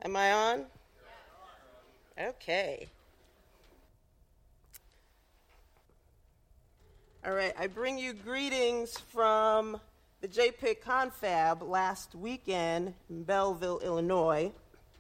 Am I on? Okay. All right, I bring you greetings from the JPIC Confab last weekend in Belleville, Illinois.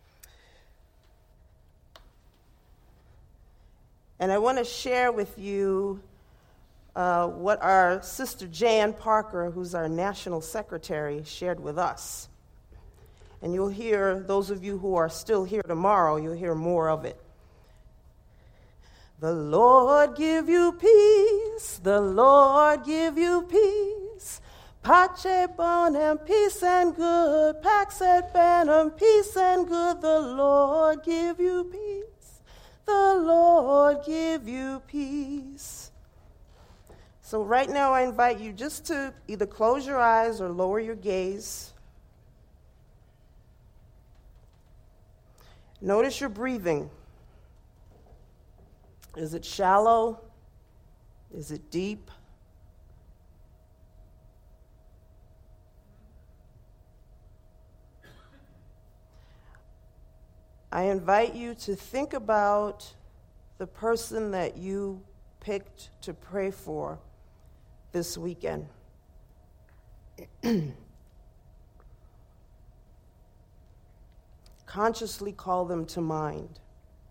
And I want to share with you what our sister Jan Parker, who's our national secretary, shared with us. And you'll hear, those of you who are still here tomorrow, you'll hear more of it. The Lord give you peace, the Lord give you peace. Pace bonum, peace and good. Pax et bonum, peace and good. The Lord give you peace, the Lord give you peace. So right now I invite you just to either close your eyes or lower your gaze. Notice your breathing. Is it shallow? Is it deep? I invite you to think about the person that you picked to pray for this weekend. Consciously call them to mind.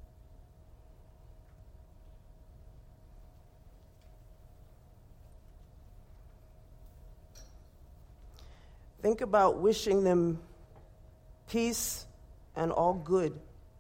Think about wishing them peace and all good.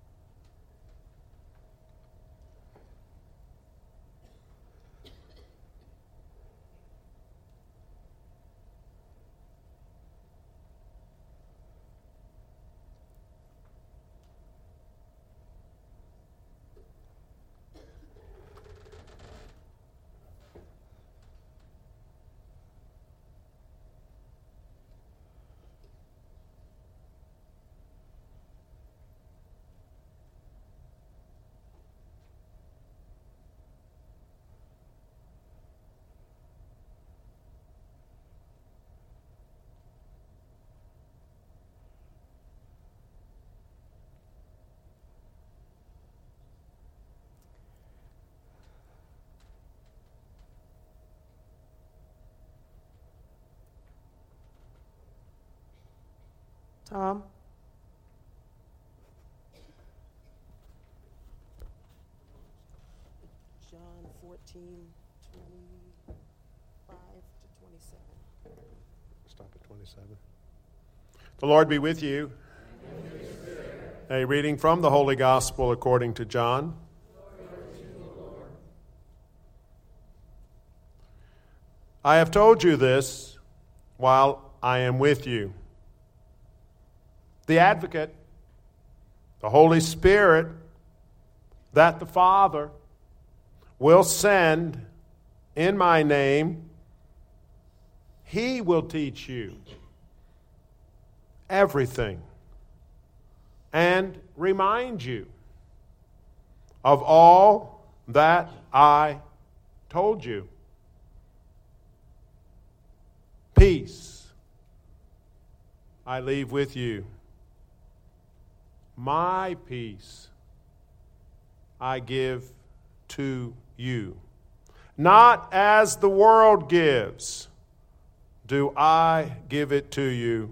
Tom? John 14, 25 to 27. Stop at 27. The Lord be with you. A reading from the Holy Gospel according to John. I have told you this while I am with you. The Advocate, the Holy Spirit, that the Father will send in my name, He will teach you everything and remind you of all that I told you. Peace I leave with you. My peace I give to you. Not as the world gives, do I give it to you.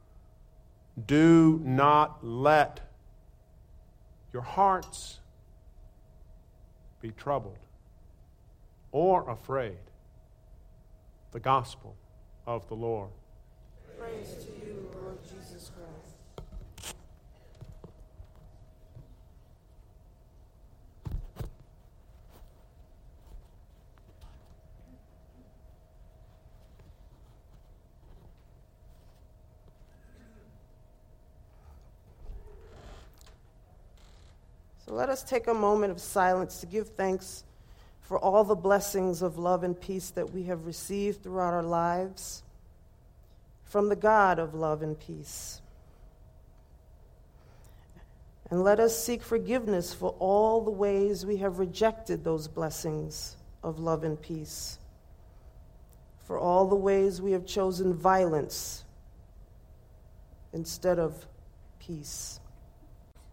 Do not let your hearts be troubled or afraid. The gospel of the Lord. Praise to you, Lord Jesus Christ. So let us take a moment of silence to give thanks for all the blessings of love and peace that we have received throughout our lives from the God of love and peace. And let us seek forgiveness for all the ways we have rejected those blessings of love and peace, for all the ways we have chosen violence instead of peace.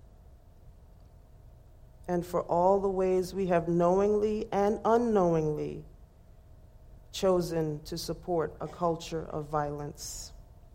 and for all the ways we have knowingly and unknowingly chosen to support a culture of violence.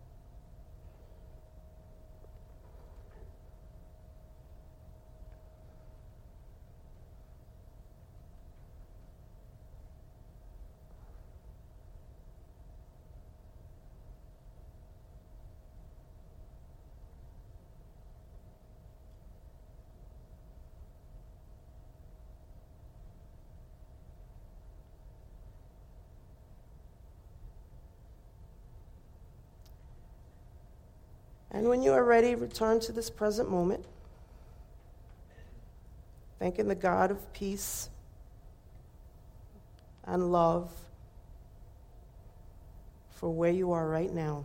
And when you are ready, return to this present moment, thanking the God of peace and love for where you are right now.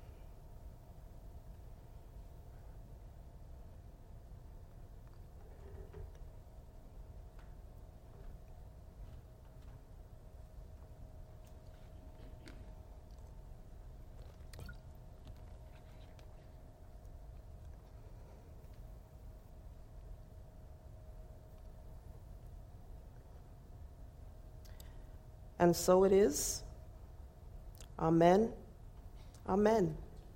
And so it is. Amen. Amen.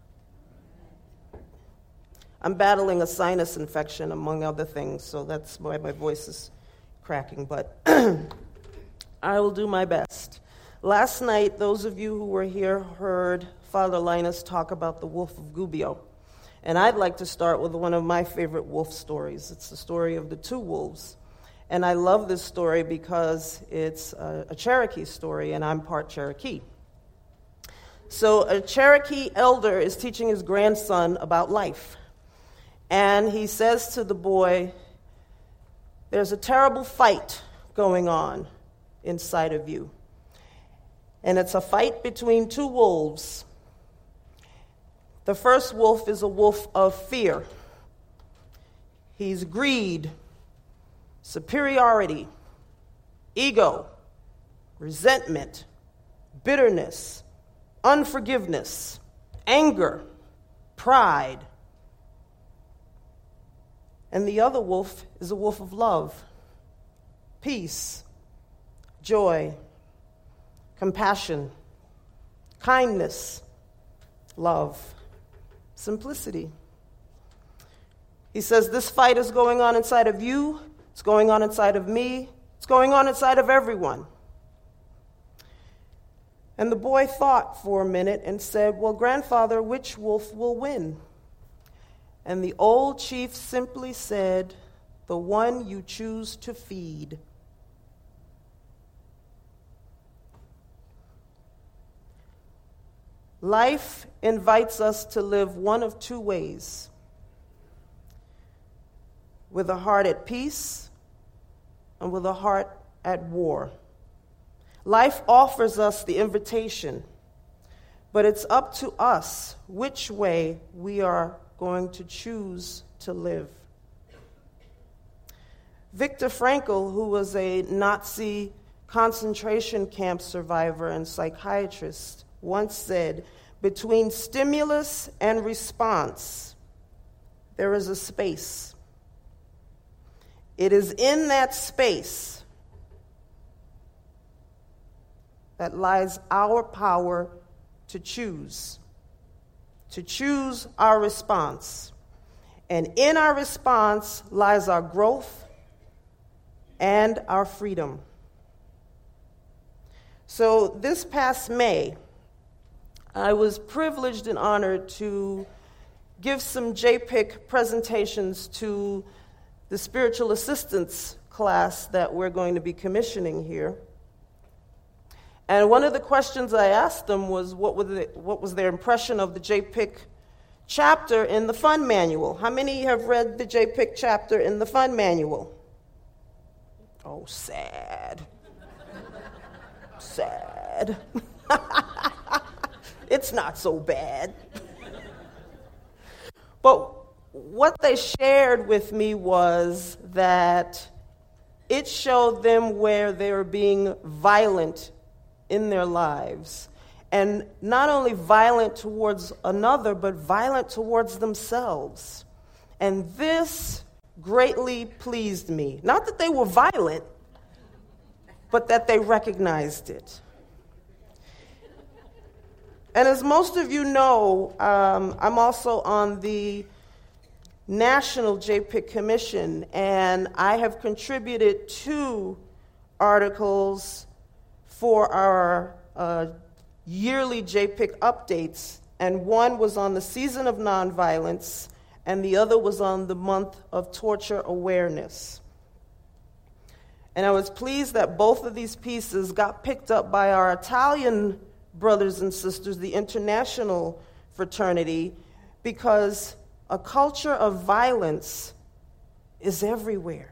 I'm battling a sinus infection, among other things, so that's why my voice is cracking, but I will do my best. Last night, those of you who were here heard Father Linus talk about the Wolf of Gubbio. And I'd like to start with one of my favorite wolf stories. It's the story of the two wolves. And I love this story because it's a Cherokee story, and I'm part Cherokee. So a Cherokee elder is teaching his grandson about life. And he says to the boy, there's a terrible fight going on inside of you. And it's a fight between two wolves. The first wolf is a wolf of fear. He's greed, superiority, ego, resentment, bitterness, unforgiveness, anger, pride. And the other wolf is a wolf of love, peace, joy, compassion, kindness, love, simplicity. He says this fight is going on inside of you. It's going on inside of me. It's going on inside of everyone. And the boy thought for a minute and said, well, grandfather, which wolf will win? And the old chief simply said, the one you choose to feed. Life invites us to live one of two ways: with a heart at peace and with a heart at war. Life offers us the invitation, but it's up to us which way we are going to choose to live. Viktor Frankl, who was a Nazi concentration camp survivor and psychiatrist, once said, between stimulus and response, there is a space. It is in that space that lies our power to choose our response. And in our response lies our growth and our freedom. So this past May, I was privileged and honored to give some JPIC presentations to the spiritual assistance class that we're going to be commissioning here. And one of the questions I asked them was what was their impression of the JPIC chapter in the fund manual. How many have read the JPIC chapter in the fund manual? Oh, sad. Sad. It's not so bad. But what they shared with me was that it showed them where they were being violent in their lives. And not only violent towards another, but violent towards themselves. And this greatly pleased me. Not that they were violent, but that they recognized it. And as most of you know, I'm also on the National JPIC Commission, and I have contributed 2 articles for our yearly JPIC updates, and one was on the season of nonviolence, and the other was on the month of torture awareness. And I was pleased that both of these pieces got picked up by our Italian brothers and sisters, the international fraternity, because a culture of violence is everywhere.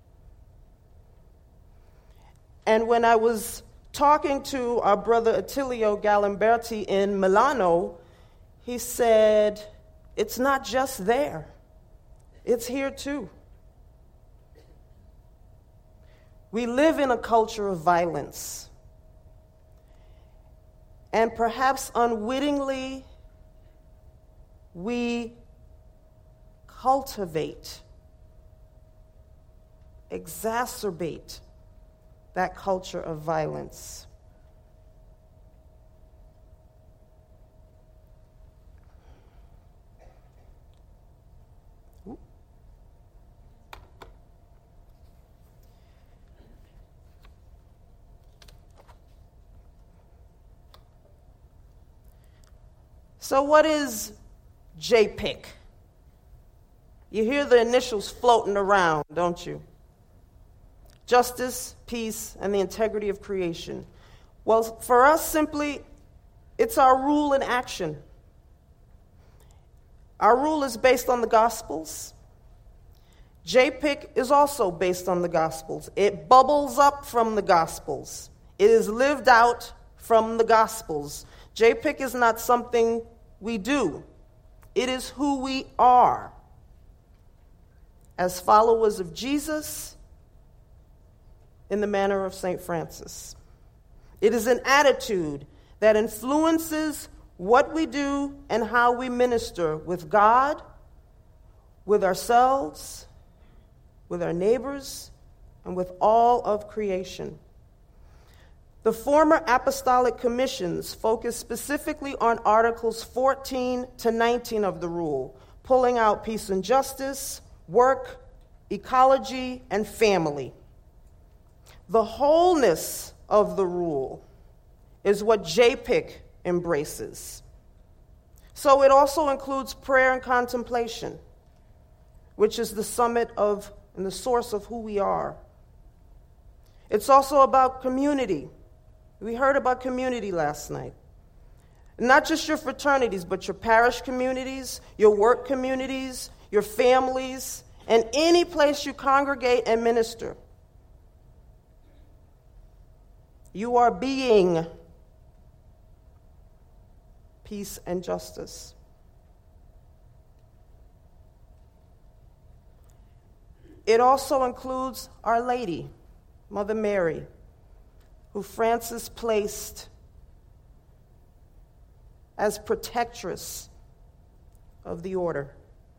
And when I was talking to our brother Attilio Galimberti in Milano, he said, it's not just there, it's here too. We live in a culture of violence. And perhaps unwittingly, we cultivate, exacerbate that culture of violence. So what is JPIC? You hear the initials floating around, don't you? Justice, peace, and the integrity of creation. Well, for us, simply, it's our rule in action. Our rule is based on the Gospels. JPIC is also based on the Gospels. It bubbles up from the Gospels. It is lived out from the Gospels. JPIC is not something we do. It is who we are as followers of Jesus in the manner of St. Francis. It is an attitude that influences what we do and how we minister with God, with ourselves, with our neighbors, and with all of creation. The former apostolic commissions focused specifically on Articles 14 to 19 of the rule, pulling out peace and justice, work, ecology, and family. The wholeness of the rule is what JPIC embraces. So it also includes prayer and contemplation, which is the summit of and the source of who we are. It's also about community. We heard about community last night. Not just your fraternities, but your parish communities, your work communities, your families, and any place you congregate and minister. You are being peace and justice. It also includes Our Lady, Mother Mary, who Francis placed as protectress of the order.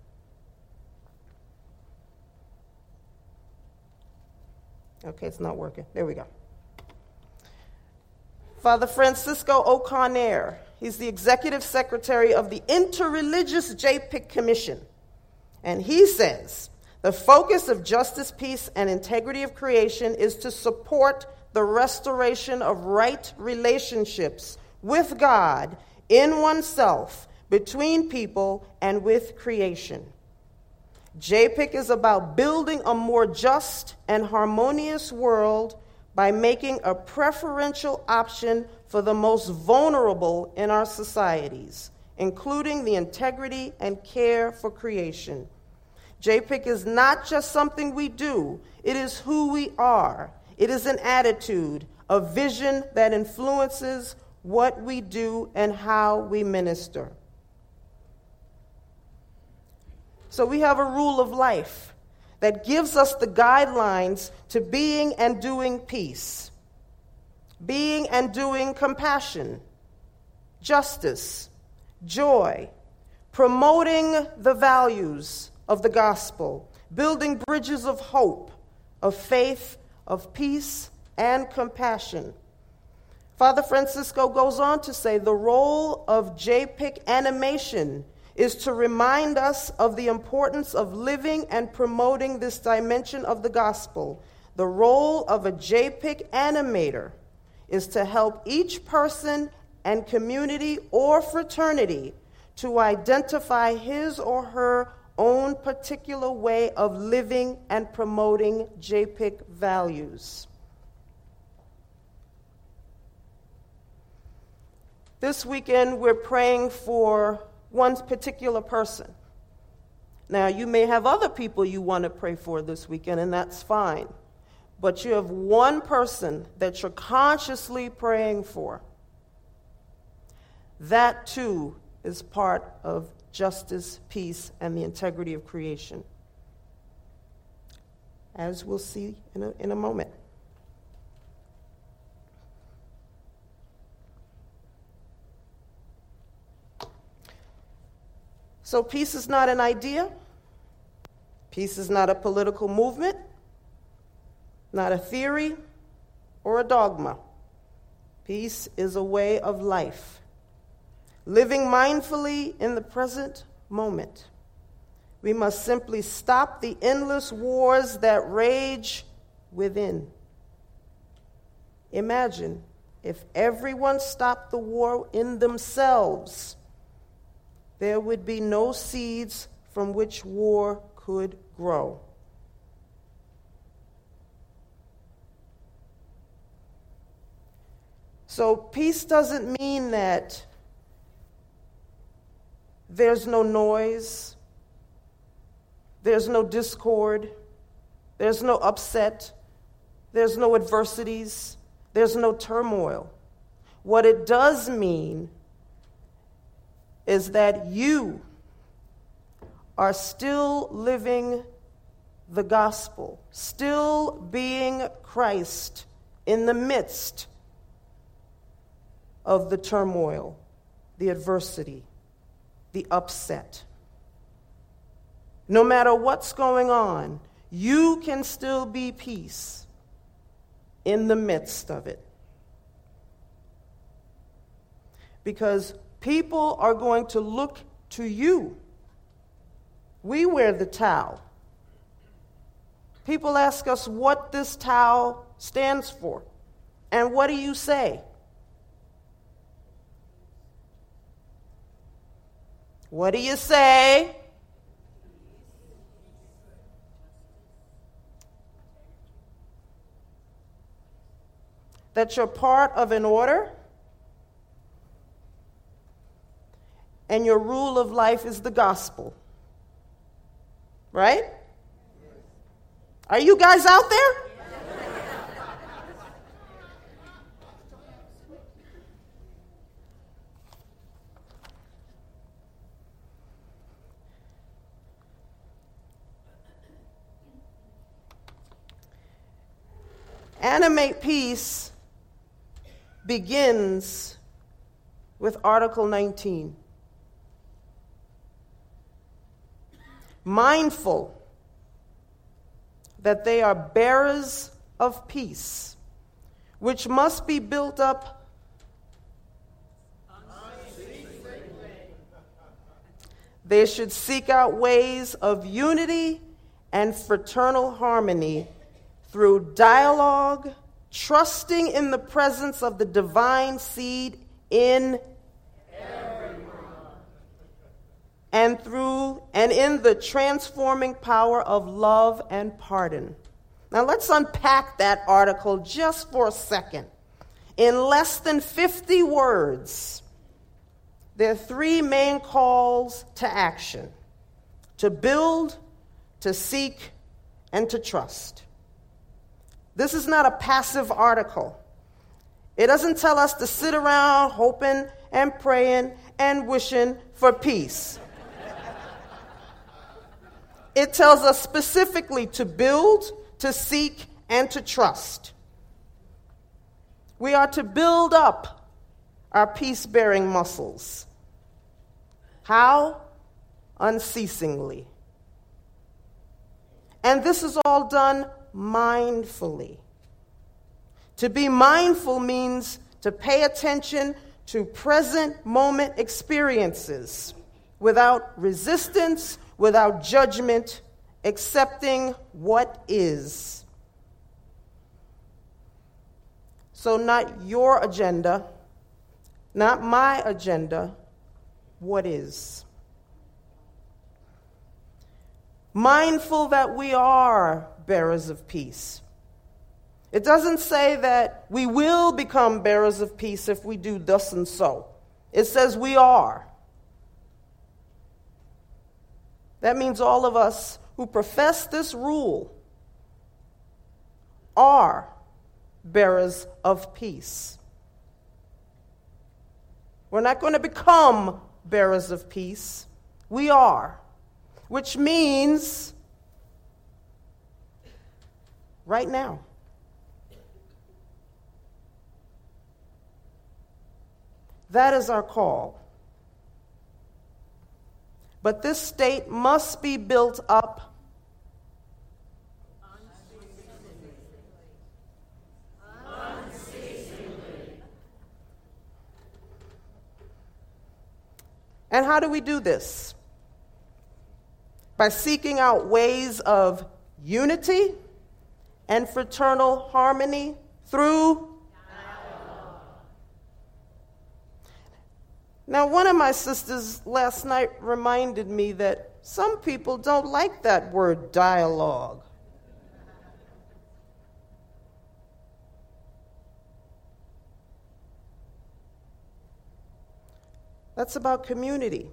Okay, it's not working. There we go. Father Francisco O'Connor, he's the executive secretary of the Interreligious JPIC Commission. And he says, the focus of justice, peace, and integrity of creation is to support the restoration of right relationships with God, in oneself, between people, and with creation. JPIC is about building a more just and harmonious world by making a preferential option for the most vulnerable in our societies, including the integrity and care for creation. JPIC is not just something we do, it is who we are. It is an attitude, a vision that influences what we do and how we minister. So we have a rule of life that gives us the guidelines to being and doing peace, being and doing compassion, justice, joy, promoting the values of the gospel, building bridges of hope, of faith, of peace, and compassion. Father Francisco goes on to say the role of JPIC animation is to remind us of the importance of living and promoting this dimension of the gospel. The role of a JPIC animator is to help each person and community or fraternity to identify his or her own particular way of living and promoting JPIC values. This weekend, we're praying for one particular person. Now, you may have other people you want to pray for this weekend, and that's fine. But you have one person that you're consciously praying for. That, too, is part of justice, peace, and the integrity of creation, as we'll see in a moment. So peace is not an idea. Peace is not a political movement, not a theory or a dogma. Peace is a way of life, living mindfully in the present moment. We must simply stop the endless wars that rage within. Imagine if everyone stopped the war in themselves, there would be no seeds from which war could grow. So peace doesn't mean that there's no noise, there's no discord, there's no upset, there's no adversities, there's no turmoil. What it does mean is that you are still living the gospel, still being Christ in the midst of the turmoil, the adversity, the upset. No matter what's going on, you can still be peace in the midst of it. Because people are going to look to you. We wear the towel. People ask us what this towel stands for. And what do you say? What do you say? That you're part of an order, and your rule of life is the gospel. Right? Are you guys out there? Animate Peace begins with Article 19. Mindful that they are bearers of peace, which must be built up they should seek out ways of unity and fraternal harmony through dialogue, trusting in the presence of the divine seed in and in the transforming power of love and pardon. Now let's unpack that article just for a second. In less than 50 words, there are three main calls to action: to build, to seek, and to trust. This is not a passive article. It doesn't tell us to sit around hoping and praying and wishing for peace. It tells us specifically to build, to seek, and to trust. We are to build up our peace-bearing muscles. How? Unceasingly. And this is all done mindfully. To be mindful means to pay attention to present moment experiences without resistance, without judgment, accepting what is. So not your agenda, not my agenda, what is. Mindful that we are bearers of peace. It doesn't say that we will become bearers of peace if we do thus and so. It says we are. That means all of us who profess this rule are bearers of peace. We're not going to become bearers of peace. We are. Which means right now. That is our call. But this state must be built up unceasingly. And how do we do this? By seeking out ways of unity and fraternal harmony through dialogue. Now, one of my sisters last night reminded me that some people don't like that word dialogue. That's about community.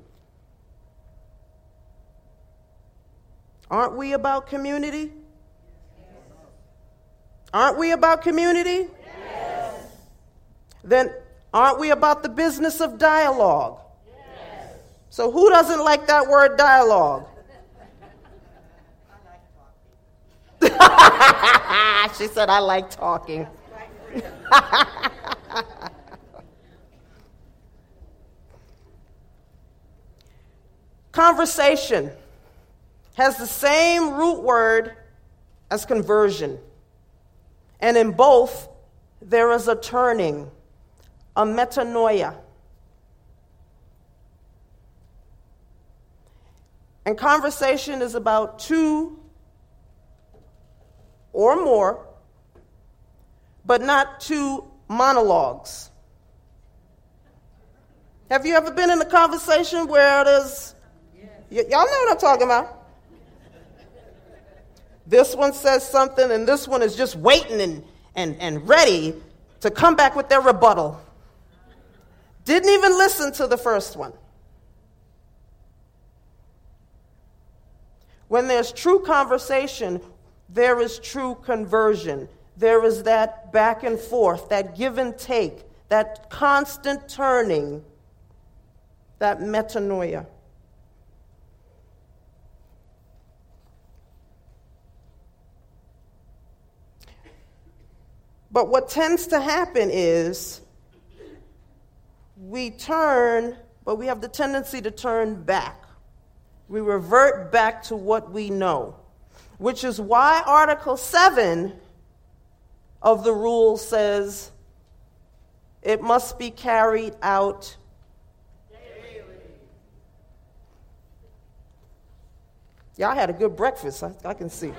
Aren't we about community? Yes. Aren't we about community? Yes. Then aren't we about the business of dialogue? Yes. So who doesn't like that word dialogue? I like talking. She said, I like talking. Conversation has the same root word as conversion. And in both, there is a turning, a metanoia. And conversation is about two or more, but not two monologues. Have you ever been in a conversation where there's, y'all know what I'm talking about? This one says something, and this one is just waiting and ready to come back with their rebuttal. Didn't even listen to the first one. When there's true conversation, there is true conversion. There is that back and forth, that give and take, that constant turning, that metanoia. But what tends to happen is we turn, but we have the tendency to turn back. We revert back to what we know, which is why Article 7 of the rule says it must be carried out daily. Y'all had a good breakfast, I can see.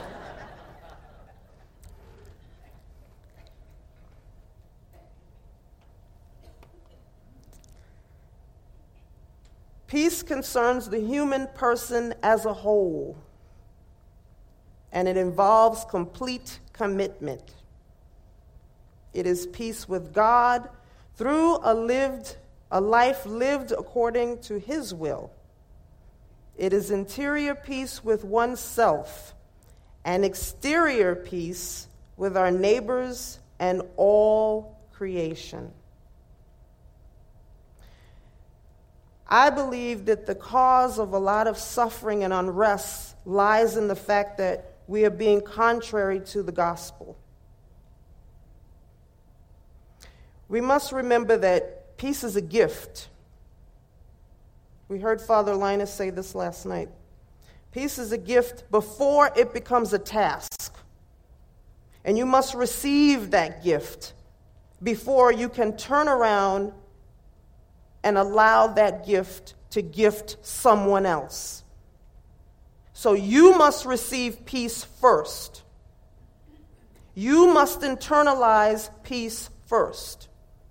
Peace concerns the human person as a whole, and it involves complete commitment. It is peace with God through a life lived according to His will. It is interior peace with oneself and exterior peace with our neighbors and all creation. I believe that the cause of a lot of suffering and unrest lies in the fact that we are being contrary to the gospel. We must remember that peace is a gift. We heard Father Linus say this last night. Peace is a gift before it becomes a task. And you must receive that gift before you can turn around and allow that gift to gift someone else. So you must receive peace first. You must internalize peace first.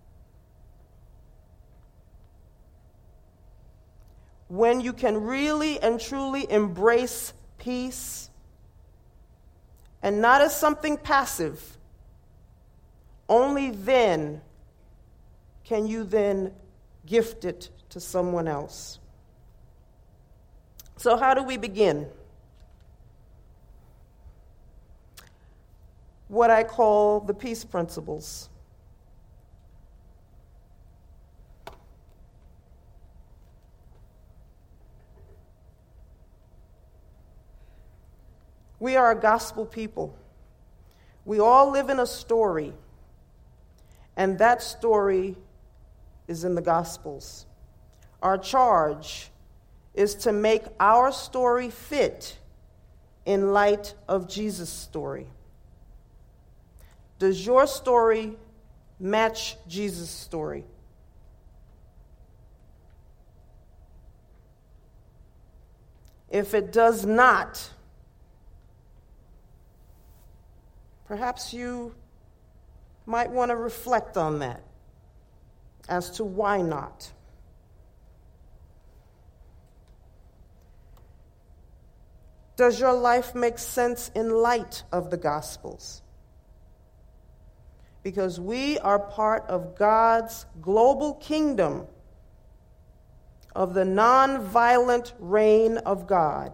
When you can really and truly embrace peace, and not as something passive, only then can you then gift it to someone else. So how do we begin? What I call the peace principles. We are a gospel people. We all live in a story, and that story is in the Gospels. Our charge is to make our story fit in light of Jesus' story. Does your story match Jesus' story? If it does not, perhaps you might want to reflect on that as to why not. Does your life make sense in light of the Gospels? Because we are part of God's global kingdom of the nonviolent reign of God.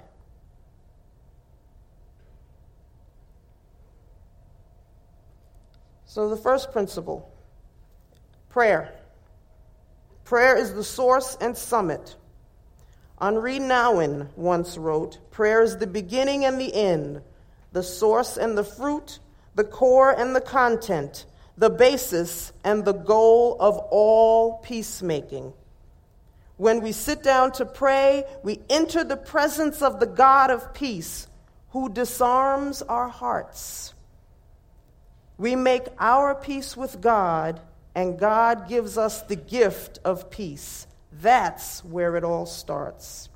So the first principle, prayer. Prayer is the source and summit. Henri Nouwen once wrote, prayer is the beginning and the end, the source and the fruit, the core and the content, the basis and the goal of all peacemaking. When we sit down to pray, we enter the presence of the God of peace, who disarms our hearts. We make our peace with God, and God gives us the gift of peace. That's where it all starts.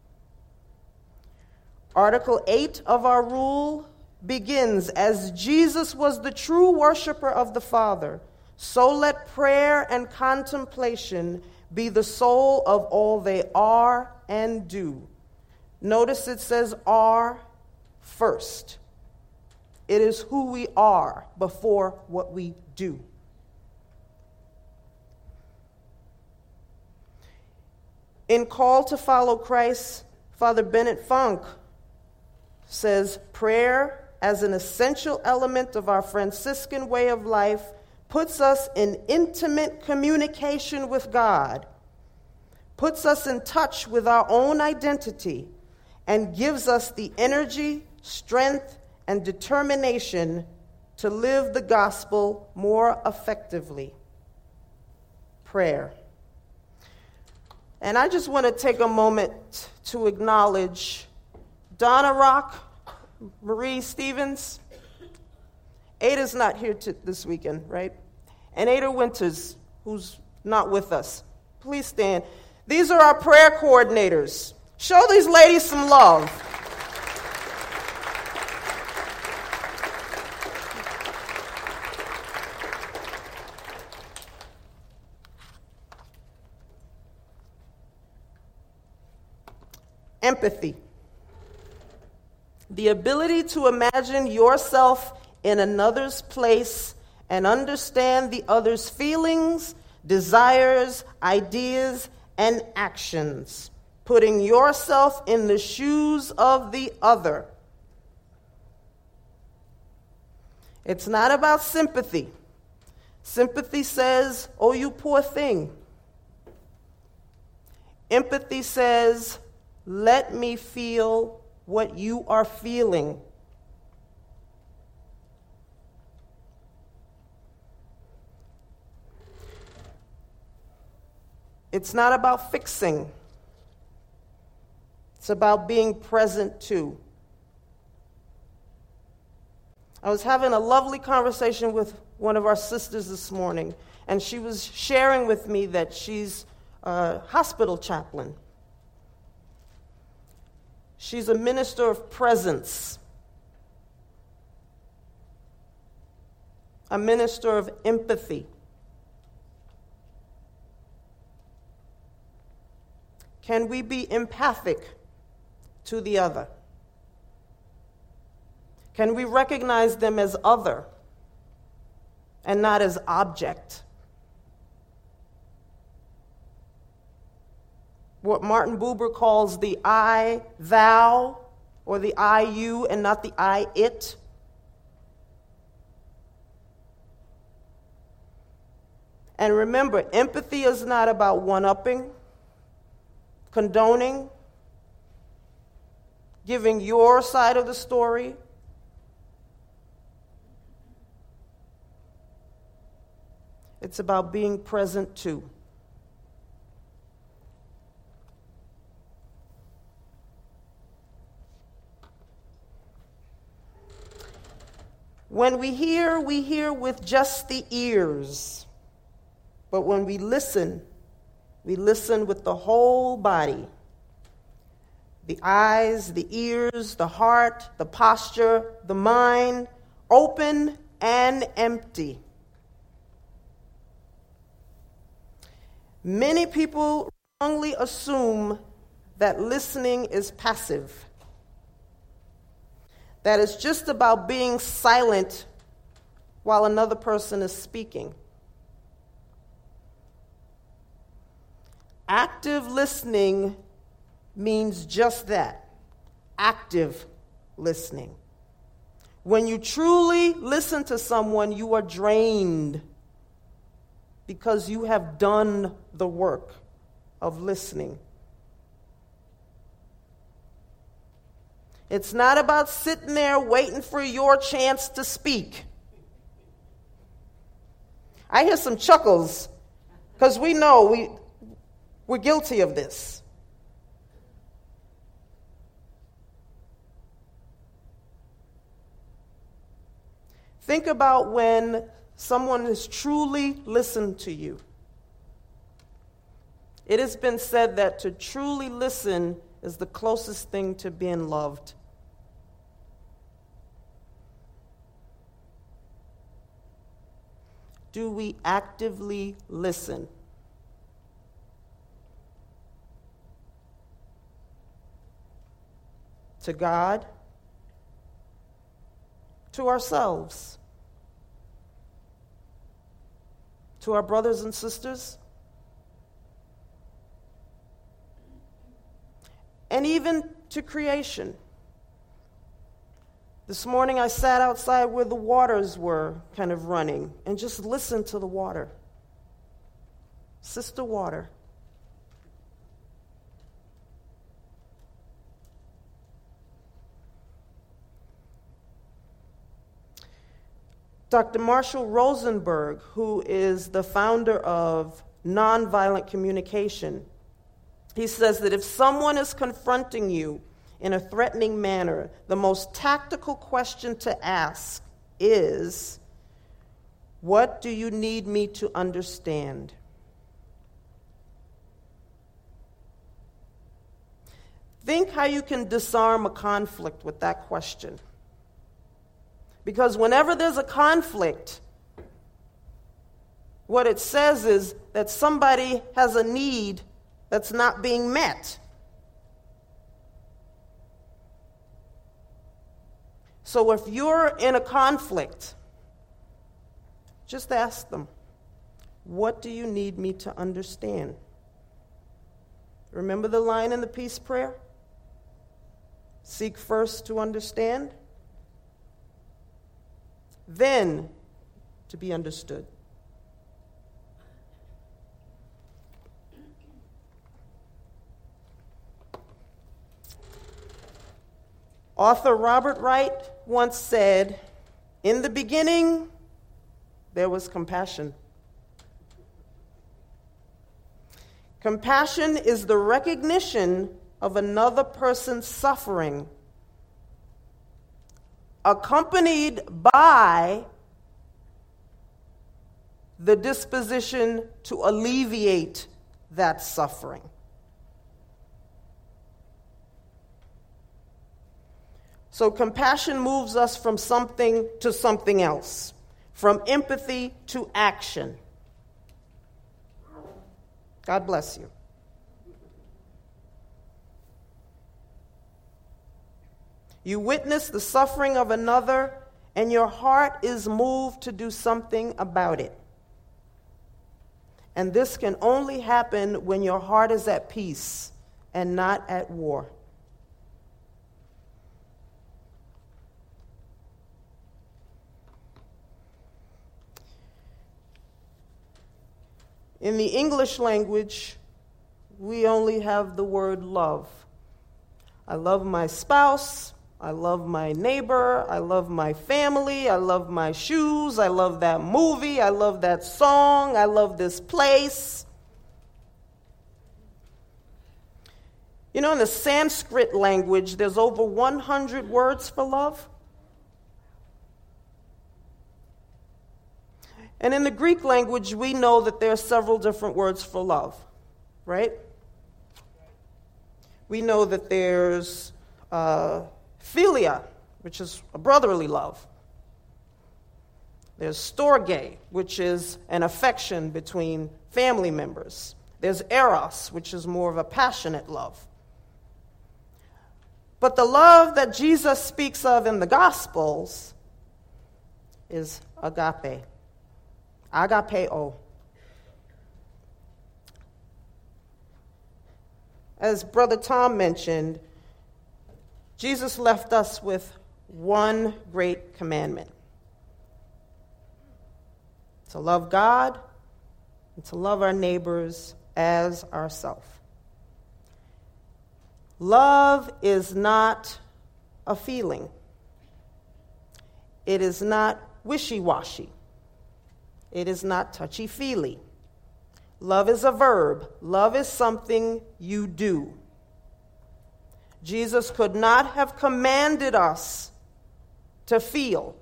Article 8 of our rule begins, as Jesus was the true worshiper of the Father, so let prayer and contemplation be the soul of all they are and do. Notice it says are first. It is who we are before what we do. In Call to Follow Christ, Father Bennett Funk says, prayer as an essential element of our Franciscan way of life puts us in intimate communication with God, puts us in touch with our own identity, and gives us the energy, strength, and determination to live the gospel more effectively. Prayer. And I just want to take a moment to acknowledge Donna Rock, Marie Stevens. Ada's not here this weekend, right? And Ada Winters, who's not with us. Please stand. These are our prayer coordinators. Show these ladies some love. Empathy. The ability to imagine yourself in another's place and understand the other's feelings, desires, ideas, and actions. Putting yourself in the shoes of the other. It's not about sympathy. Sympathy says, oh, you poor thing. Empathy says, let me feel what you are feeling. It's not about fixing. It's about being present to. I was having a lovely conversation with one of our sisters this morning, and she was sharing with me that she's a hospital chaplain. She's a minister of presence, a minister of empathy. Can we be empathic to the other? Can we recognize them as other and not as object? What Martin Buber calls the I, thou, or the I, you, and not the I, it. And remember, empathy is not about one-upping, condoning, giving your side of the story. It's about being present too. When we hear with just the ears. But when we listen with the whole body. The eyes, the ears, the heart, the posture, the mind, open and empty. Many people wrongly assume that listening is passive. That it's just about being silent while another person is speaking. Active listening means just that, active listening. When you truly listen to someone, you are drained because you have done the work of listening. It's not about sitting there waiting for your chance to speak. I hear some chuckles because we know we're guilty of this. Think about when someone has truly listened to you. It has been said that to truly listen is the closest thing to being loved. Do we actively listen? To God? To ourselves? To our brothers and sisters? And even to creation. This morning I sat outside where the waters were kind of running and just listened to the water. Sister Water. Dr. Marshall Rosenberg, who is the founder of Nonviolent Communication, he says that if someone is confronting you in a threatening manner, the most tactical question to ask is, what do you need me to understand? Think how you can disarm a conflict with that question. Because whenever there's a conflict, what it says is that somebody has a need that's not being met. So if you're in a conflict, just ask them, what do you need me to understand? Remember the line in the peace prayer? Seek first to understand, then to be understood. Author Robert Wright once said, "In the beginning, there was compassion." Compassion is the recognition of another person's suffering, accompanied by the disposition to alleviate that suffering. So compassion moves us from something to something else, from empathy to action. God bless you. You witness the suffering of another, and your heart is moved to do something about it. And this can only happen when your heart is at peace and not at war. In the English language, we only have the word love. I love my spouse. I love my neighbor. I love my family. I love my shoes. I love that movie. I love that song. I love this place. You know, in the Sanskrit language, there's over 100 words for love. And in the Greek language, we know that there are several different words for love, right? We know that there's philia, which is a brotherly love. There's storge, which is an affection between family members. There's eros, which is more of a passionate love. But the love that Jesus speaks of in the Gospels is agape. Agapeo. As Brother Tom mentioned, Jesus left us with one great commandment: to love God and to love our neighbors as ourselves. Love is not a feeling. It is not wishy-washy. It is not touchy-feely. Love is a verb. Love is something you do. Jesus could not have commanded us to feel,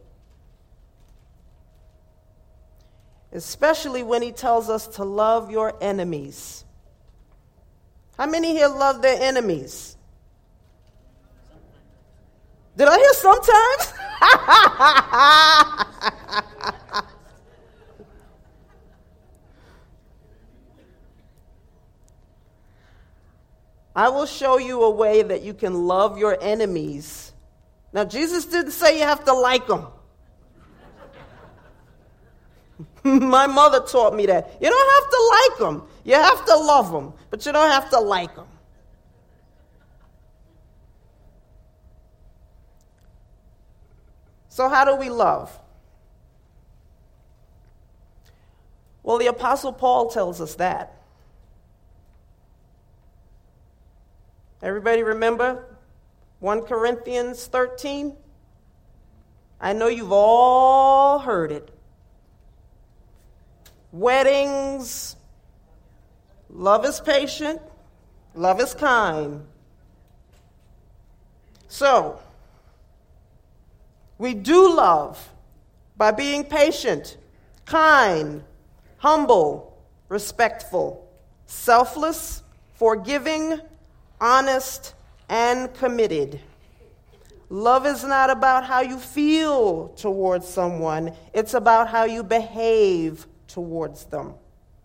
especially when he tells us to love your enemies. How many here love their enemies? Did I hear sometimes? I will show you a way that you can love your enemies. Now, Jesus didn't say you have to like them. My mother taught me that. You don't have to like them. You have to love them, but you don't have to like them. So how do we love? Well, the Apostle Paul tells us that. Everybody remember 1 Corinthians 13? I know you've all heard it. Weddings, love is patient, love is kind. So, we do love by being patient, kind, humble, respectful, selfless, forgiving, honest, and committed. Love is not about how you feel towards someone. It's about how you behave towards them.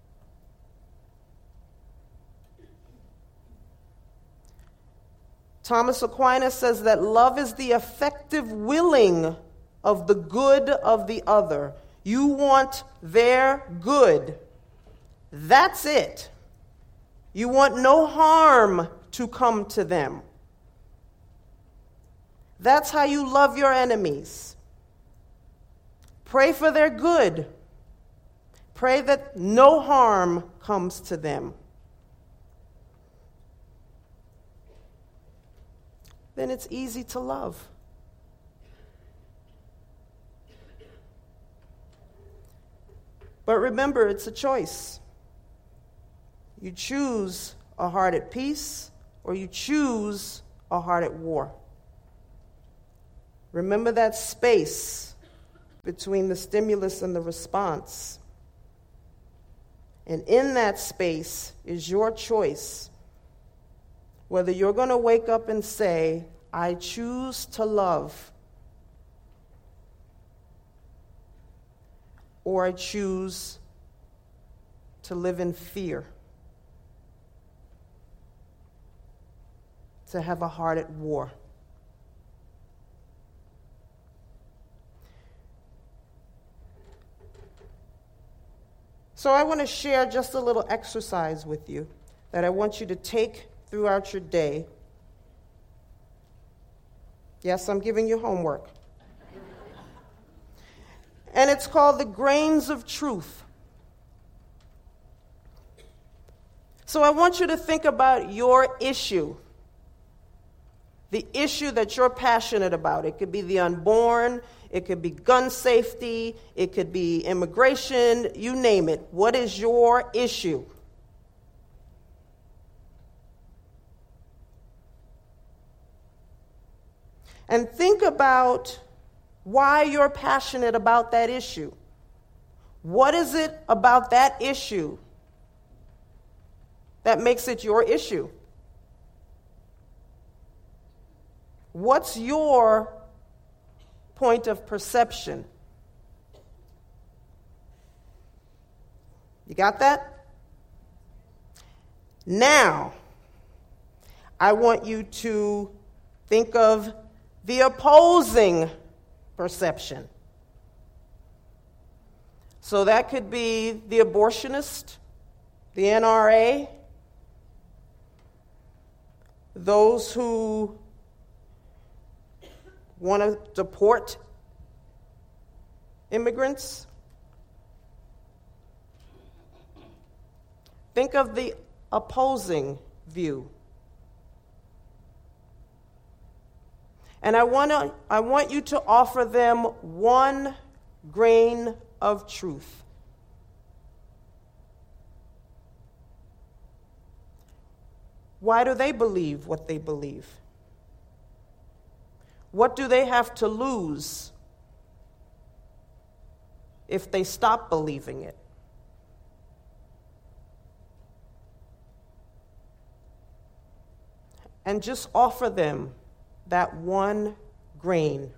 Thomas Aquinas says that love is the effective willing of the good of the other. You want their good. That's it. You want no harm to come to them. That's how you love your enemies. Pray for their good. Pray that no harm comes to them. Then it's easy to love. But remember, it's a choice. You choose a heart at peace or you choose a heart at war. Remember that space between the stimulus and the response. And in that space is your choice, whether you're going to wake up and say, I choose to love, or I choose to live in fear, to have a heart at war. So I want to share just a little exercise with you that I want you to take throughout your day. Yes, I'm giving you homework. And it's called the grains of truth. So I want you to think about your issue, the issue that you're passionate about. It could be the unborn, it could be gun safety, it could be immigration, you name it. What is your issue? And think about why you're passionate about that issue. What is it about that issue that makes it your issue? What's your point of perception? You got that? Now, I want you to think of the opposing perception. So that could be the abortionist, the NRA, those who want to deport immigrants. Think of the opposing view. And I want you to offer them one grain of truth. Why do they believe what they believe? What do they have to lose if they stop believing it? And just offer them that one grain.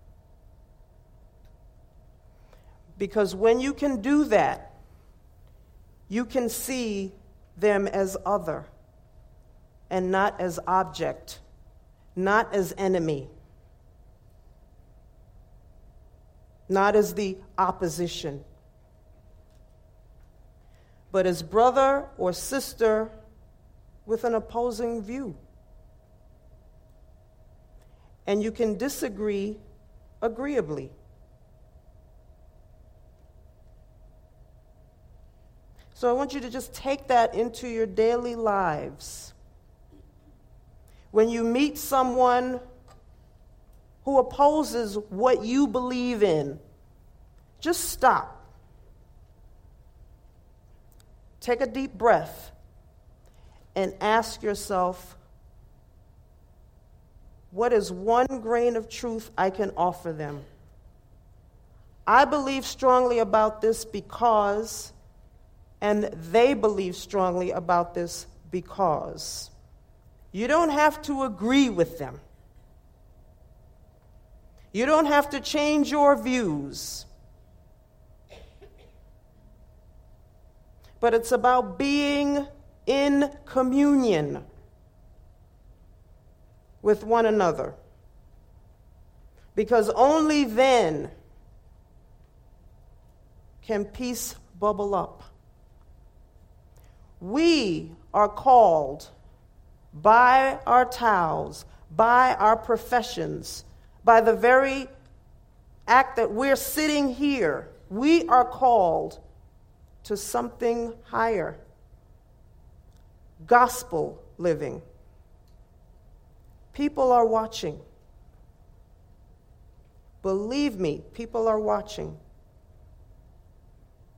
Because when you can do that, you can see them as other and not as object, not as enemy, not as the opposition, but as brother or sister with an opposing view. And you can disagree agreeably. So I want you to just take that into your daily lives. When you meet someone who opposes what you believe in, just stop. Take a deep breath and ask yourself, what is one grain of truth I can offer them? I believe strongly about this because, and they believe strongly about this because. You don't have to agree with them. You don't have to change your views. But it's about being in communion with one another. Because only then can peace bubble up. We are called by our titles, by our professions, by the very act that we're sitting here, we are called to something higher. Gospel living. People are watching. Believe me, people are watching.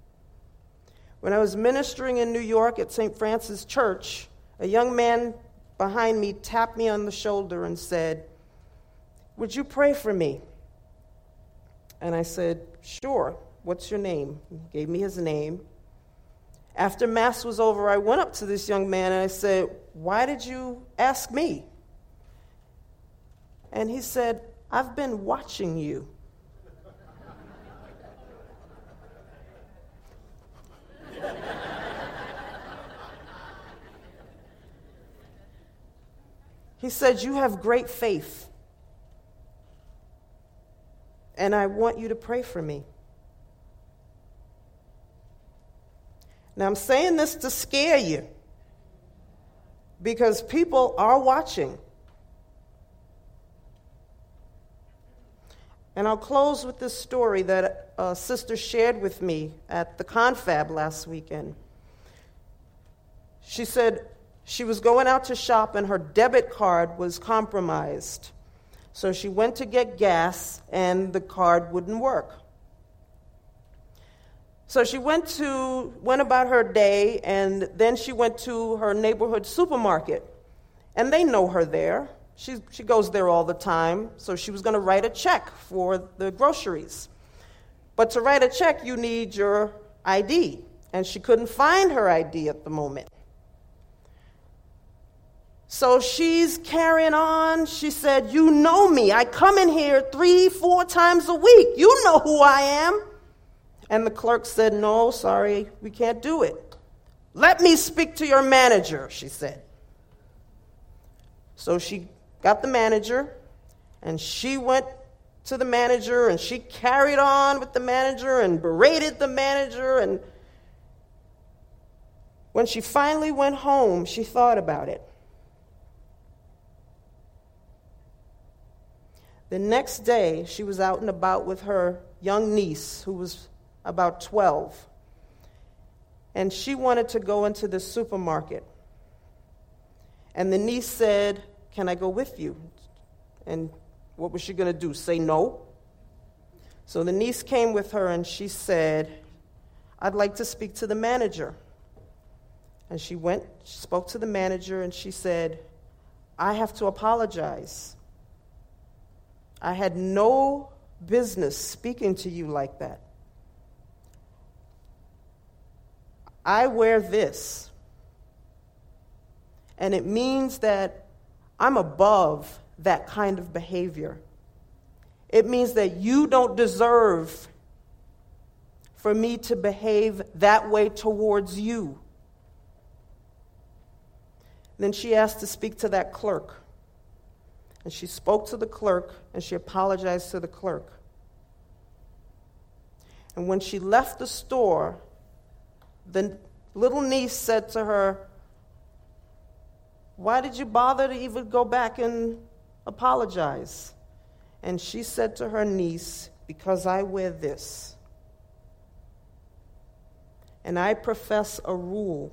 When I was ministering in New York at St. Francis Church, a young man behind me tapped me on the shoulder and said, "Would you pray for me?" And I said, "Sure. What's your name?" He gave me his name. After Mass was over, I went up to this young man and I said, "Why did you ask me?" And he said, "I've been watching you." He said, "You have great faith, and I want you to pray for me." Now, I'm saying this to scare you, because people are watching. And I'll close with this story that a sister shared with me at the confab last weekend. She said she was going out to shop and her debit card was compromised. So she went to get gas and the card wouldn't work. So she went about her day, and then she went to her neighborhood supermarket. And they know her there. She goes there all the time, so she was going to write a check for the groceries. But to write a check, you need your ID, and she couldn't find her ID at the moment. So she's carrying on. She said, "You know me. I come in here 3-4 times a week. You know who I am." And the clerk said, "No, sorry, we can't do it." "Let me speak to your manager," she said. So she got the manager, and she went to the manager, and she carried on with the manager and berated the manager. And when she finally went home, she thought about it. The next day, she was out and about with her young niece, who was about 12. And she wanted to go into the supermarket. And the niece said, "Can I go with you?" And what was she going to do? Say no? So the niece came with her, and she said, "I'd like to speak to the manager." And she went, spoke to the manager, and she said, "I have to apologize. I had no business speaking to you like that. I wear this, and it means that I'm above that kind of behavior. It means that you don't deserve for me to behave that way towards you." Then she asked to speak to that clerk. And she spoke to the clerk, and she apologized to the clerk. And when she left the store, the little niece said to her, "Why did you bother to even go back and apologize?" And she said to her niece, "Because I wear this. And I profess a rule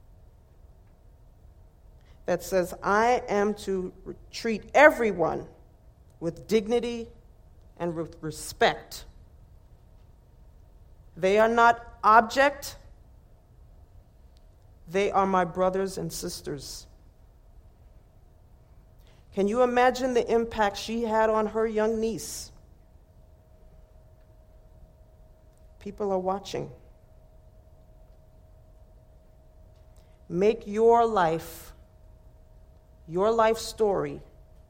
that says I am to treat everyone with dignity and with respect. They are not object. They are my brothers and sisters." Can you imagine the impact she had on her young niece? People are watching. Make your life story,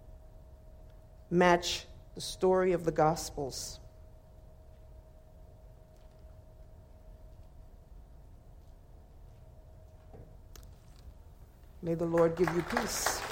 match the story of the Gospels. May the Lord give you peace.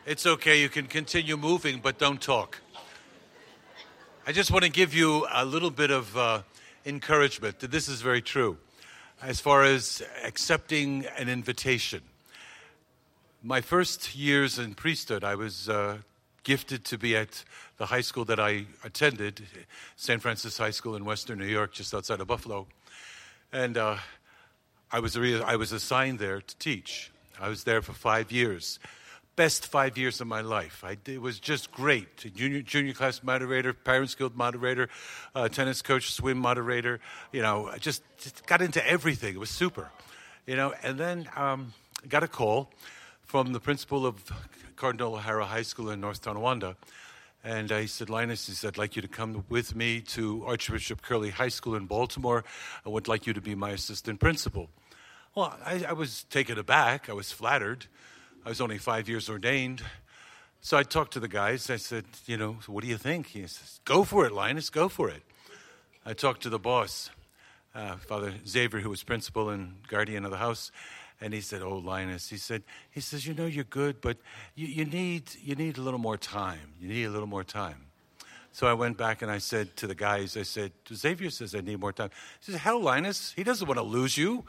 It's okay. You can continue moving, but don't talk. I just want to give you a little bit of encouragement that this is very true. As far as accepting an invitation. My first years in priesthood, I was gifted to be at the high school that I attended, St. Francis High School in Western New York, just outside of Buffalo. And I was assigned there to teach. I was there for 5 years. Best 5 years of my life. It was just great. Junior class moderator, Parents Guild moderator, tennis coach, swim moderator. I just got into everything. It was super. And then I got a call from the principal of Cardinal O'Hara High School in North Tonawanda. And he said, Linus, I'd like you to come with me to Archbishop Curley High School in Baltimore. I would like you to be my assistant principal. Well, I was taken aback. I was flattered. I was only 5 years ordained. So I talked to the guys. I said, what do you think? He says, go for it, Linus, go for it. I talked to the boss, Father Xavier, who was principal and guardian of the house. And he said, oh, Linus, he says, you're good, but you need a little more time. You need a little more time. So I went back and I said to the guys, Xavier says I need more time. He says, hell, Linus, he doesn't want to lose you.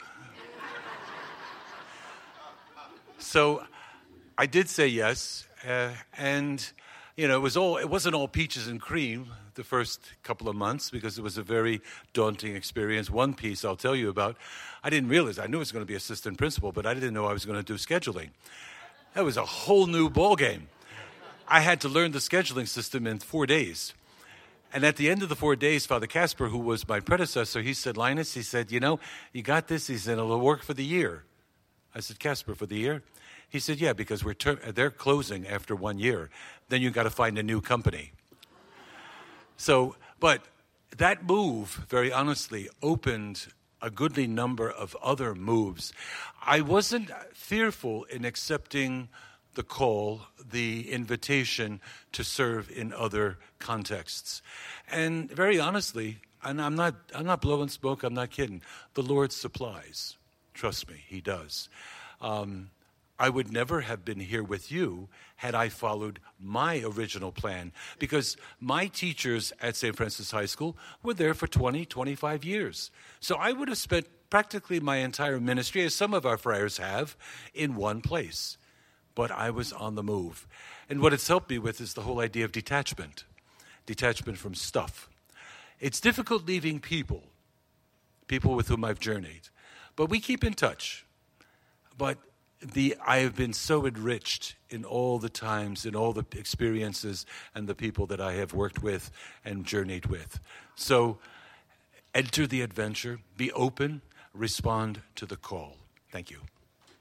So I did say yes, and it wasn't all peaches and cream the first couple of months because it was a very daunting experience. One piece I'll tell you about, I didn't realize, I knew I was going to be assistant principal, but I didn't know I was going to do scheduling. That was a whole new ballgame. I had to learn the scheduling system in 4 days. And at the end of the 4 days, Father Casper, who was my predecessor, he said, Linus, he said, you got this. He said, it'll work for the year. I said, Casper, for the year? He said, yeah, because they're closing after 1 year. Then you got to find a new company. So, but that move, very honestly, opened a goodly number of other moves. I wasn't fearful in accepting the call, the invitation to serve in other contexts. And very honestly, and I'm not blowing smoke, I'm not kidding, the Lord supplies. Trust me, he does. I would never have been here with you had I followed my original plan, because my teachers at St. Francis High School were there for 20, 25 years. So I would have spent practically my entire ministry, as some of our friars have, in one place. But I was on the move. And what it's helped me with is the whole idea of detachment from stuff. It's difficult leaving people with whom I've journeyed. But we keep in touch. But I have been so enriched in all the times, in all the experiences and the people that I have worked with and journeyed with. So enter the adventure, be open, respond to the call. Thank you.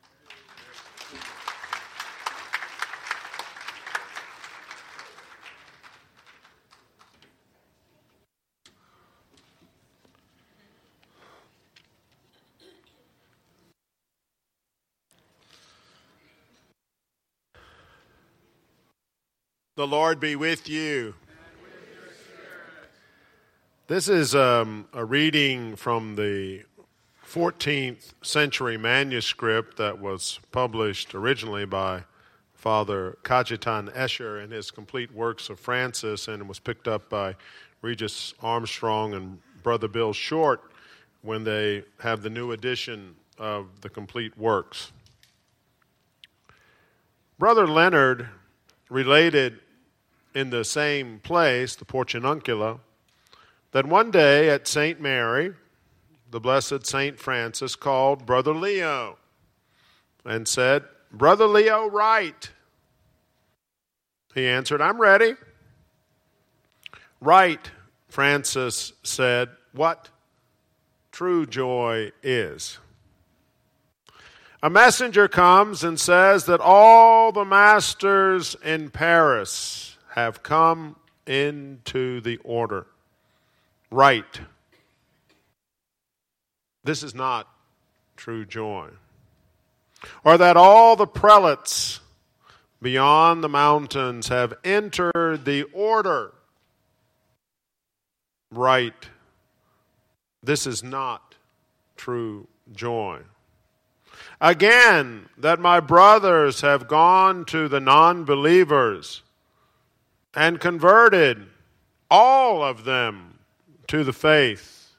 The Lord be with you. And with your spirit. This is a reading from the 14th century manuscript that was published originally by Father Cajetan Escher in his Complete Works of Francis, and was picked up by Regis Armstrong and Brother Bill Short when they have the new edition of the Complete Works. Brother Leonard related in the same place, the Porciuncula, that one day at St. Mary, the Blessed St. Francis called Brother Leo and said, "Brother Leo, write." He answered, "I'm ready." "Write," Francis said, "what true joy is." A messenger comes and says that all the masters in Paris have come into the order. Write. This is not true joy. Or that all the prelates beyond the mountains have entered the order. Write. This is not true joy. Again, that my brothers have gone to the non-believers and converted all of them to the faith.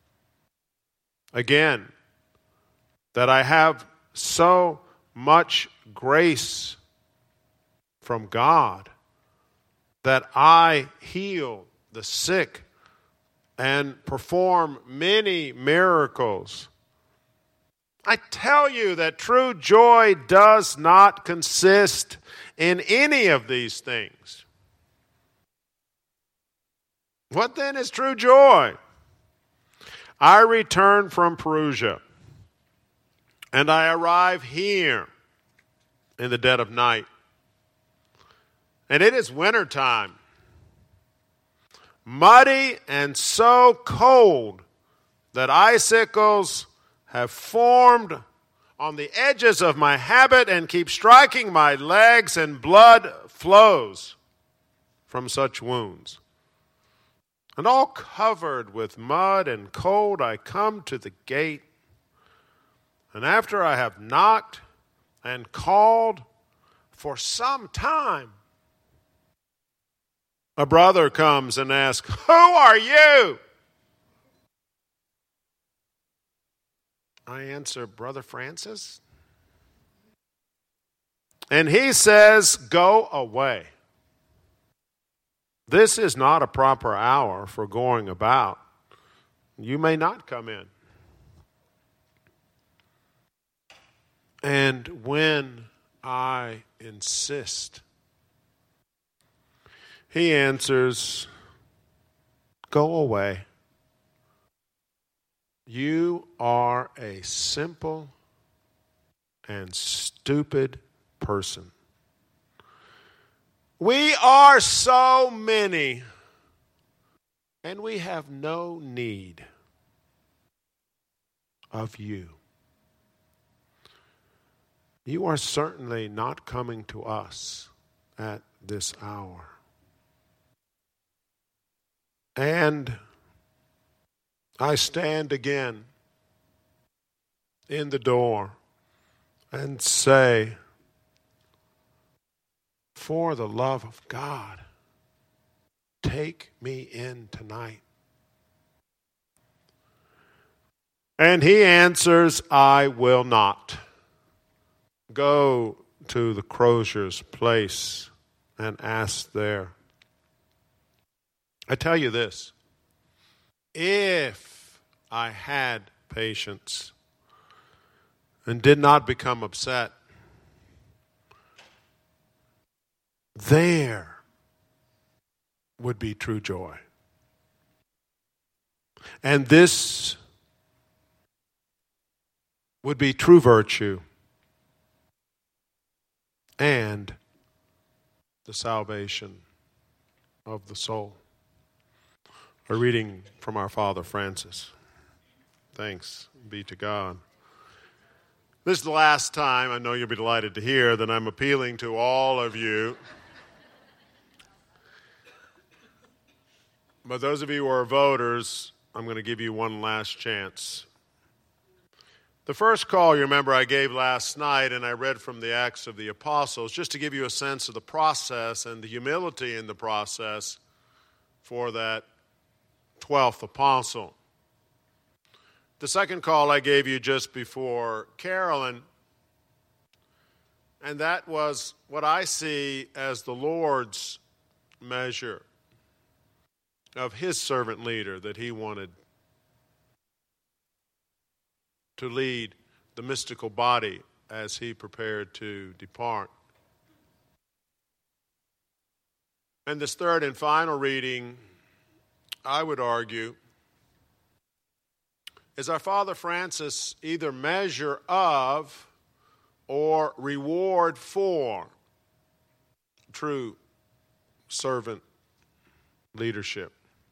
Again, that I have so much grace from God that I heal the sick and perform many miracles. I tell you that true joy does not consist in any of these things. What then is true joy? I return from Perugia, and I arrive here in the dead of night. And it is wintertime, muddy and so cold that icicles have formed on the edges of my habit and keep striking my legs, and blood flows from such wounds. And all covered with mud and cold, I come to the gate. And after I have knocked and called for some time, a brother comes and asks, "Who are you?" I answer, "Brother Francis." And he says, "Go away. This is not a proper hour for going about. You may not come in." And when I insist, he answers, "Go away. You are a simple and stupid person. We are so many, and we have no need of you. You are certainly not coming to us at this hour." And I stand again in the door and say, "For the love of God, take me in tonight." And he answers, "I will not. Go to the crozier's place and ask there." I tell you this, if I had patience and did not become upset, there would be true joy. And this would be true virtue and the salvation of the soul. A reading from our Father Francis. Thanks be to God. This is the last time, I know you'll be delighted to hear, that I'm appealing to all of you. But those of you who are voters, I'm going to give you one last chance. The first call, you remember, I gave last night, and I read from the Acts of the Apostles, just to give you a sense of the process and the humility in the process for that 12th apostle. The second call I gave you just before Carolyn, and that was what I see as the Lord's measure of his servant leader that he wanted to lead the mystical body as he prepared to depart. And this third and final reading, I would argue, is our Father Francis either measure of or reward for true servant leadership.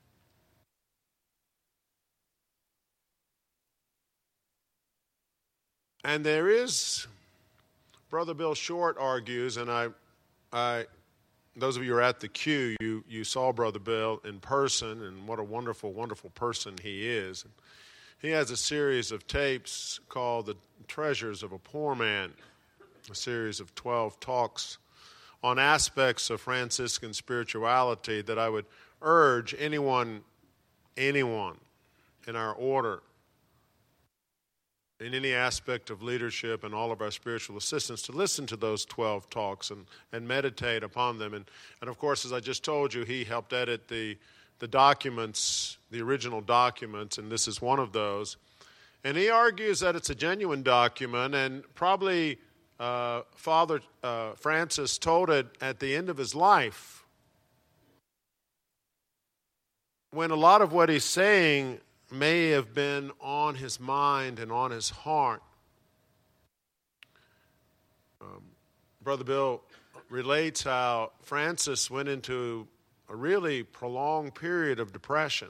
And there is, Brother Bill Short argues, and I those of you who are at the Q, you saw Brother Bill in person, and what a wonderful, wonderful person he is. He has a series of tapes called The Treasures of a Poor Man, a series of 12 talks on aspects of Franciscan spirituality that I would urge anyone in our order, in any aspect of leadership and all of our spiritual assistants, to listen to those 12 talks and meditate upon them. And of course, as I just told you, he helped edit the documents, the original documents, and this is one of those. And he argues that it's a genuine document, and probably Father Francis told it at the end of his life, when a lot of what he's saying may have been on his mind and on his heart. Brother Bill relates how Francis went into a really prolonged period of depression,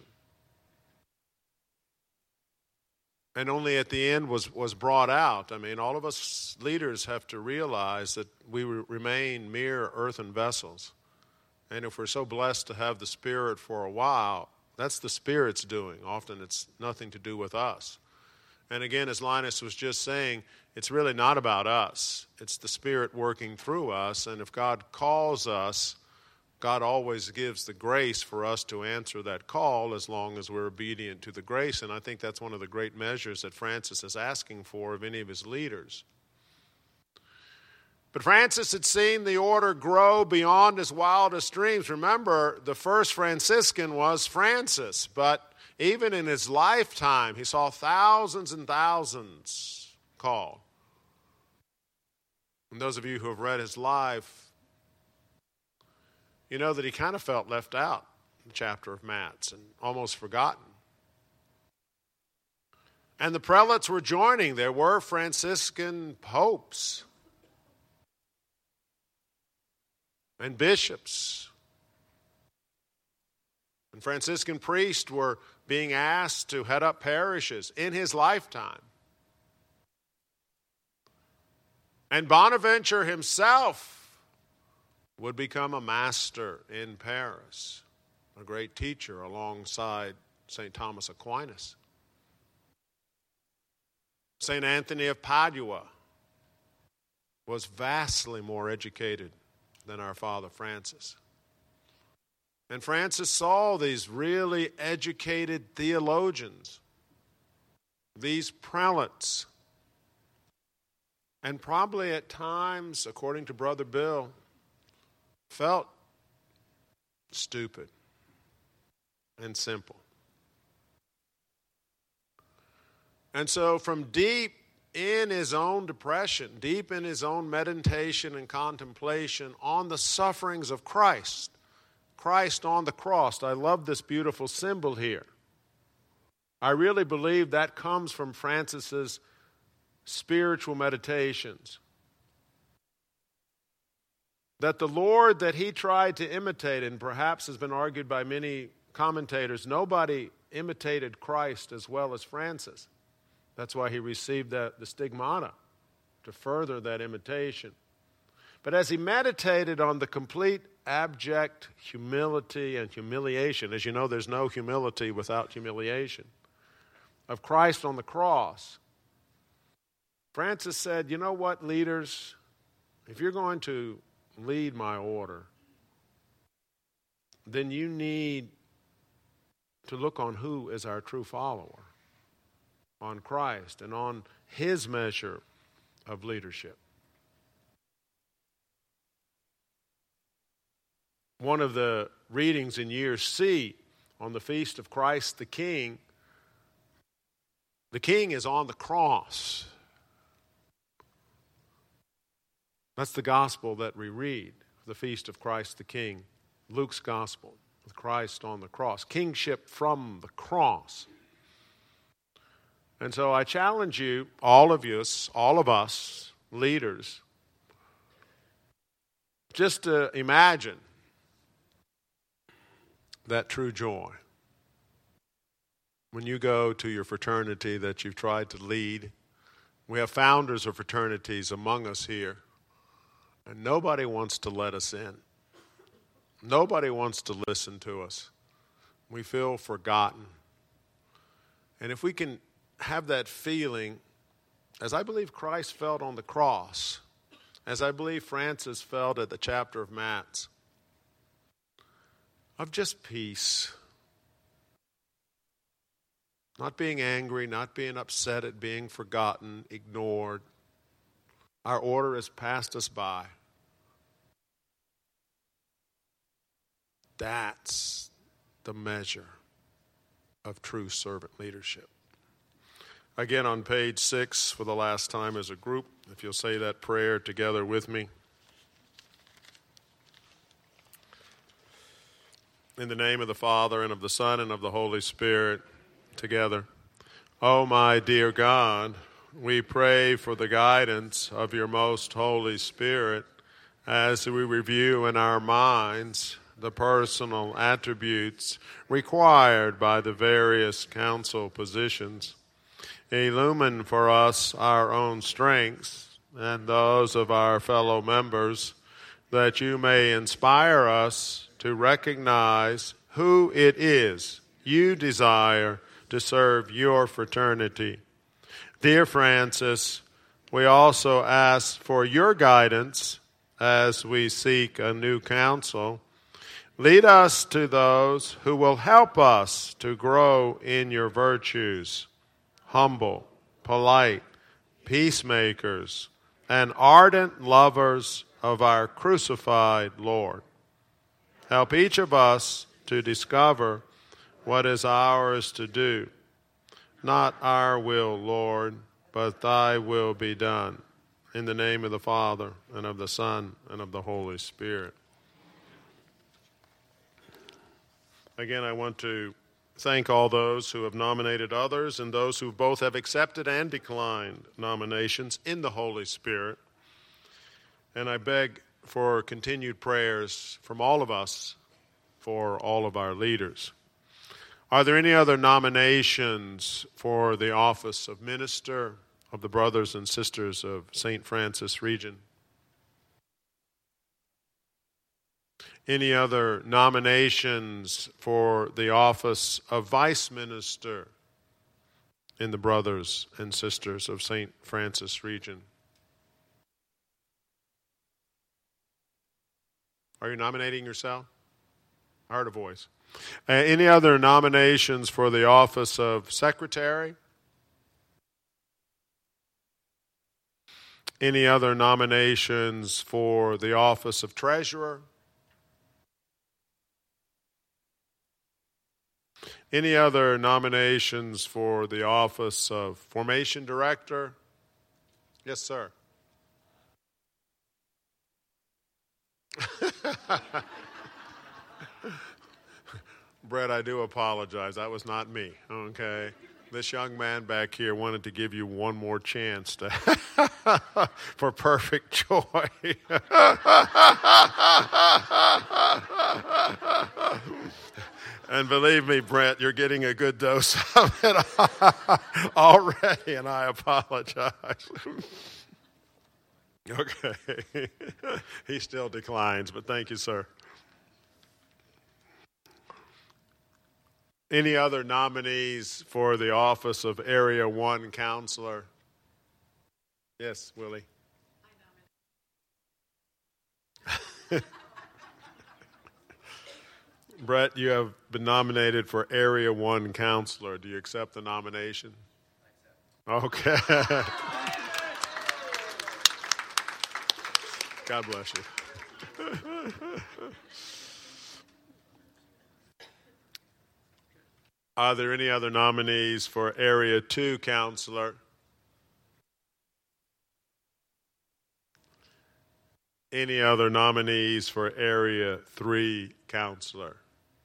and only at the end was brought out. I mean, all of us leaders have to realize that we remain mere earthen vessels. And if we're so blessed to have the Spirit for a while, that's the Spirit's doing. Often it's nothing to do with us. And again, as Linus was just saying, it's really not about us. It's the Spirit working through us. And if God calls us, God always gives the grace for us to answer that call as long as we're obedient to the grace. And I think that's one of the great measures that Francis is asking for of any of his leaders. But Francis had seen the order grow beyond his wildest dreams. Remember, the first Franciscan was Francis, but even in his lifetime, he saw thousands and thousands called. And those of you who have read his life, you know that he kind of felt left out in the chapter of Mats and almost forgotten. And the prelates were joining. There were Franciscan popes and bishops. And Franciscan priests were being asked to head up parishes in his lifetime. And Bonaventure himself would become a master in Paris, a great teacher alongside St. Thomas Aquinas. St. Anthony of Padua was vastly more educated than our Father Francis. And Francis saw these really educated theologians, these prelates, and probably at times, according to Brother Bill, felt stupid and simple. And so from deep in his own depression, deep in his own meditation and contemplation on the sufferings of Christ, Christ on the cross. I love this beautiful symbol here. I really believe that comes from Francis's spiritual meditations. That the Lord that he tried to imitate, and perhaps has been argued by many commentators, nobody imitated Christ as well as Francis. That's why he received the stigmata, to further that imitation. But as he meditated on the complete abject humility and humiliation, as you know, there's no humility without humiliation, of Christ on the cross, Francis said, you know what, leaders, if you're going to lead my order, then you need to look on who is our true follower, on Christ and on his measure of leadership. One of the readings in year C on the Feast of Christ the King is on the cross. That's the gospel that we read, the Feast of Christ the King, Luke's gospel, with Christ on the cross, kingship from the cross. And so I challenge you, all of us, leaders, just to imagine that true joy when you go to your fraternity that you've tried to lead. We have founders of fraternities among us here, and nobody wants to let us in. Nobody wants to listen to us. We feel forgotten. And if we can have that feeling, as I believe Christ felt on the cross, as I believe Francis felt at the chapter of Mass, of just peace. Not being angry, not being upset at being forgotten, ignored. Our order has passed us by. That's the measure of true servant leadership. Again, on page 6 for the last time as a group, if you'll say that prayer together with me. In the name of the Father, and of the Son, and of the Holy Spirit, together. Oh, my dear God, we pray for the guidance of your most Holy Spirit as we review in our minds the personal attributes required by the various council positions. Illumine for us our own strengths and those of our fellow members, that you may inspire us to recognize who it is you desire to serve your fraternity. Dear Francis, we also ask for your guidance as we seek a new council. Lead us to those who will help us to grow in your virtues, humble, polite, peacemakers, and ardent lovers of our crucified Lord. Help each of us to discover what is ours to do. Not our will, Lord, but thy will be done. In the name of the Father, and of the Son, and of the Holy Spirit. Again, I want to thank all those who have nominated others and those who both have accepted and declined nominations in the Holy Spirit. And I beg for continued prayers from all of us for all of our leaders. Are there any other nominations for the office of minister of the brothers and sisters of St. Francis Region? Any other nominations for the office of vice minister in the brothers and sisters of St. Francis Region? Are you nominating yourself? I heard a voice. Any other nominations for the office of secretary? Any other nominations for the office of treasurer? Any other nominations for the office of formation director? Yes, sir. Brett, I do apologize. That was not me, okay? This young man back here wanted to give you one more chance to for perfect joy. And believe me, Brent, you're getting a good dose of it already, and I apologize. Okay. He still declines, but thank you, sir. Any other nominees for the office of Area 1 Counselor? Yes, Willie. Brett, you have been nominated for Area 1 Counselor. Do you accept the nomination? Okay. God bless you. Are there any other nominees for Area 2 Counselor? Any other nominees for Area 3 Counselor?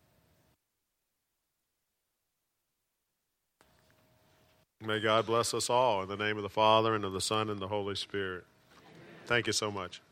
May God bless us all in the name of the Father, and of the Son, and the Holy Spirit. Thank you so much.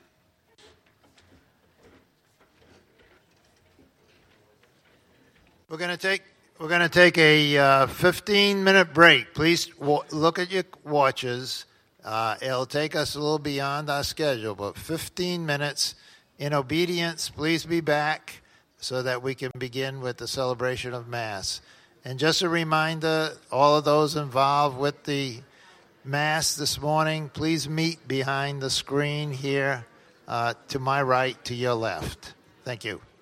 We're going to take a 15-minute break. Please look at your watches. It'll take us a little beyond our schedule, but 15 minutes. In obedience, please be back so that we can begin with the celebration of Mass. And just a reminder, all of those involved with the Mass this morning, please meet behind the screen here to my right, to your left. Thank you.